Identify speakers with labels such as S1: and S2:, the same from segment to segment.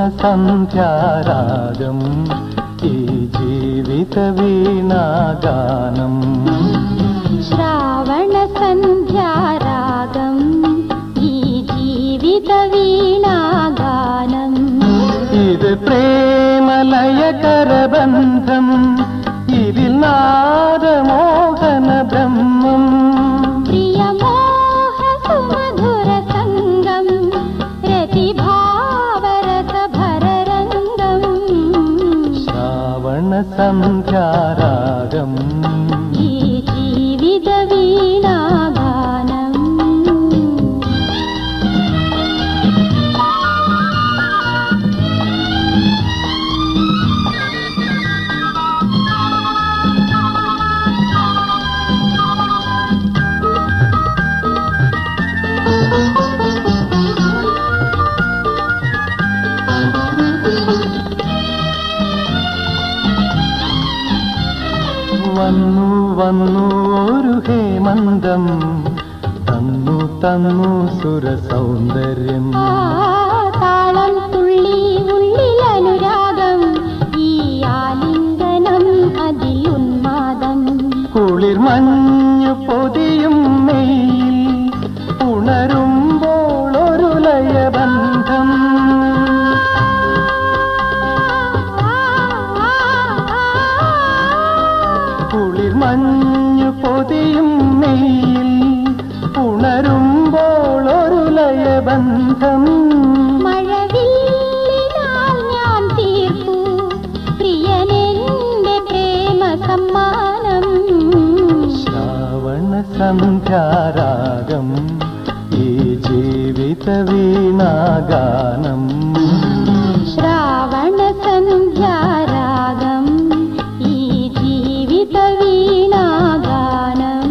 S1: സന്ധ്യാരാഗം ഈ ജീവിത വീണാഗാനം.
S2: ശ്രാവണ സന്ധ്യാരാഗം ഈ ജീവിത വീണാഗാനം.
S1: ഇത് പ്രേമലയകരബന്ധം, ഇതിൽ നാദമോഹന ബ്രഹ്മം.
S2: പ്രിയമോഹ സുമധുര സംഗം രതിഭാവരസഭരരംഗം.
S1: ശ്രാവണ സന്ധ്യാരാഗം
S2: ഈ ജീവിത വീണാഗാനം.
S1: വന്നു വന്നു ഒരു ഹേമന്തം, തന്നു തന്നു സുരസൗന്ദര്യം.
S2: താളം തുള്ളി ഉള്ളിലനുരാഗം, ഈ ആലിംഗനം അതിലുന്മാദം.
S1: കുളിർ മഞ്ഞു പൊതിയും മെയിൽ ഉണരുമ്പോൾ ഒരു ലയബന്ധം. കുളിർ മഞ്ഞു പൊതിയും മെയിൽ ഉണരുമ്പോൾ ഒരു ലയബന്ധം.
S2: മഴവില്ലിനാൽ ഞാൻ തീർപ്പു പ്രിയനെന്റെ പ്രേമ സമ്മാനം.
S1: ശ്രാവണ സന്ധ്യാരാഗം ഈ ജീവിത വീണാഗാനം.
S2: ശ്രാവണ സന്ധ്യാരാഗം ഈ ജീവിത വീണാഗാനം.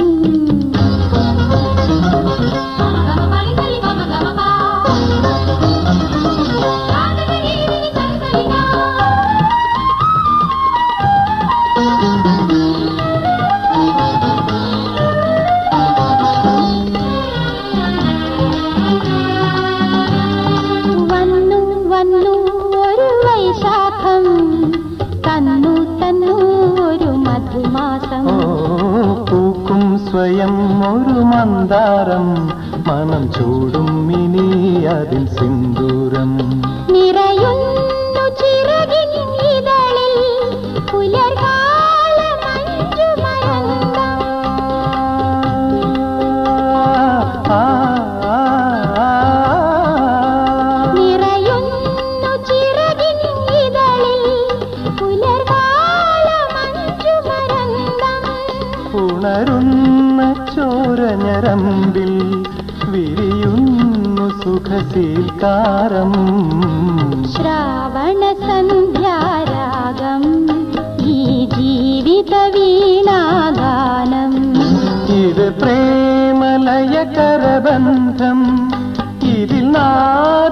S2: വന്നു വന്നു ഒരു വൈശാഖം, തന്നു തന്നു ഒരു മധുമാസം.
S1: പൂക്കും സ്വയം ഒരു മന്ദാരം, മനം ചൂടും ഇനി അതിൽ സിന്ദൂരം.
S2: നിറയുന്നു ചിറകിൻ ഇതളിൽ പുലർകാല മഞ്ജുമയന്തം. നിറയുന്നു ചിറകിൻ ഇതളിൽ പുലർകാല മഞ്ജുമയന്തം.
S1: ഉണരുന്ന ചോരഞരമ്പിൽ വിരിയുന്നു സുഖസീൽക്കാരം.
S2: ശ്രാവണ സന്ധ്യാരാഗം ഈ ജീവിത വീണാഗാനം.
S1: ഇത് പ്രേമലയകരബന്ധം, ഇതിൽ നാദ